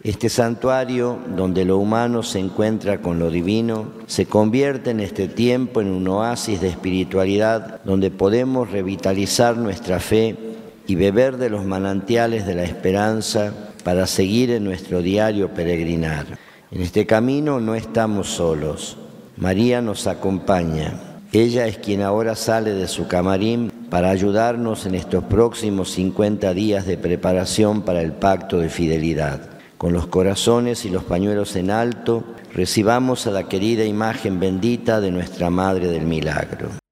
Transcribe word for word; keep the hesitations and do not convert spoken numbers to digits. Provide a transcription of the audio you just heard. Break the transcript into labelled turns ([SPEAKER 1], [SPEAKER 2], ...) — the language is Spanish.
[SPEAKER 1] Este santuario, donde lo humano se encuentra con lo divino, se convierte en este tiempo en un oasis de espiritualidad donde podemos revitalizar nuestra fe y beber de los manantiales de la esperanza para seguir en nuestro diario peregrinar. En este camino no estamos solos. María nos acompaña. Ella es quien ahora sale de su camarín para ayudarnos en estos próximos cincuenta días de preparación para el pacto de fidelidad. Con los corazones y los pañuelos en alto, recibamos a la querida imagen bendita de nuestra Madre del Milagro.